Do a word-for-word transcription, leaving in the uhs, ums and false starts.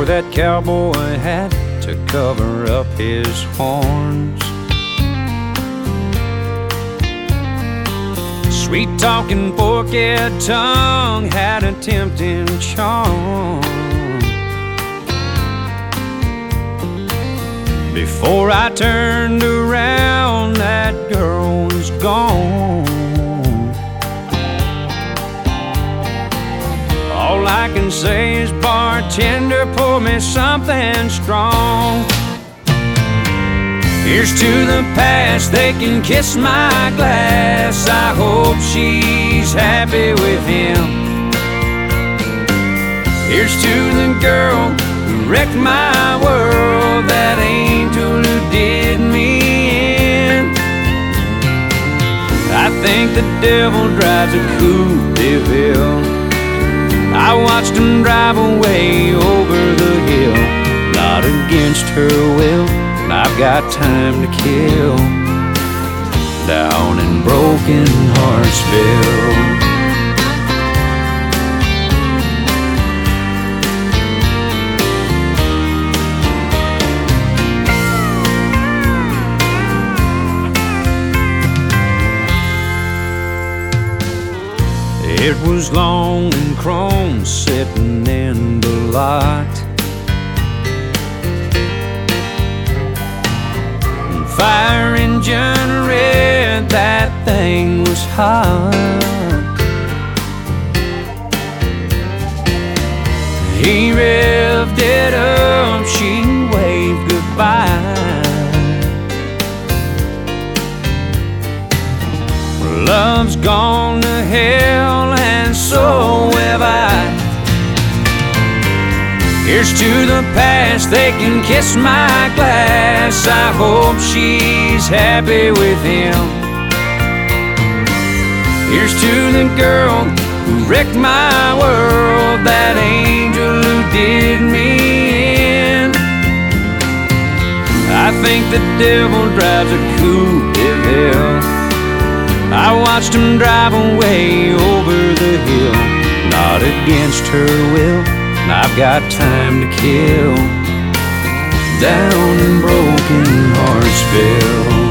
wore that cowboy hat to cover up his horns. Sweet-talking, forked tongue had a tempting charm. Before I turned around, that girl was gone. All I can say is, bartender, pour me something strong. Here's to the past, they can kiss my glass. I hope she's happy with him. Here's to the girl who wrecked my world, that angel who did me in. I think the devil drives a Coupe de Ville. I watched him drive away over the hill, not against her will. I've got time to kill down in Broken Heartsville. It was long and chrome sitting in the lot. Fire engine red, that thing was hot. He revved it up, she waved goodbye. Love's gone to hell and so have I. Here's to the past, they can kiss my glass. I hope she's happy with him. Here's to the girl who wrecked my world, that angel who did me in. I think the devil drives a Coupe de Ville. I watched him drive away over the hill, not against her will. I've got time to kill down in Broken Heartsville.